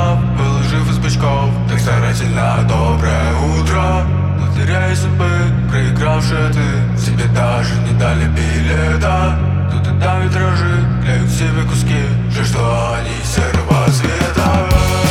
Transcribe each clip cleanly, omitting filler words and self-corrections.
прав, был жив из бычков. Так старательно доброе утро. Лотерея судьбы, проигравшая ты, тебе даже не дали билета. Тут и там витражи клеют себе куски, жаль, что они серого цвета.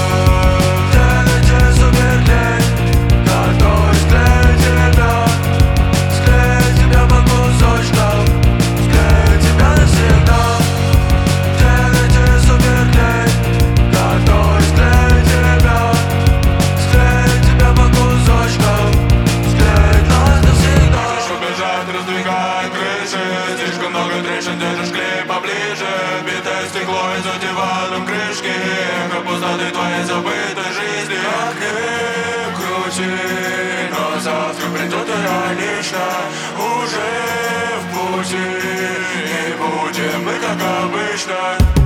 Слишком много трещин, держишь клей поближе. Битое стекло и задеваем крышки. Эхо пустоты твоей забытой жизни. Как ни крути, но завтра придет я лично. Уже в пути, и будем мы как обычно.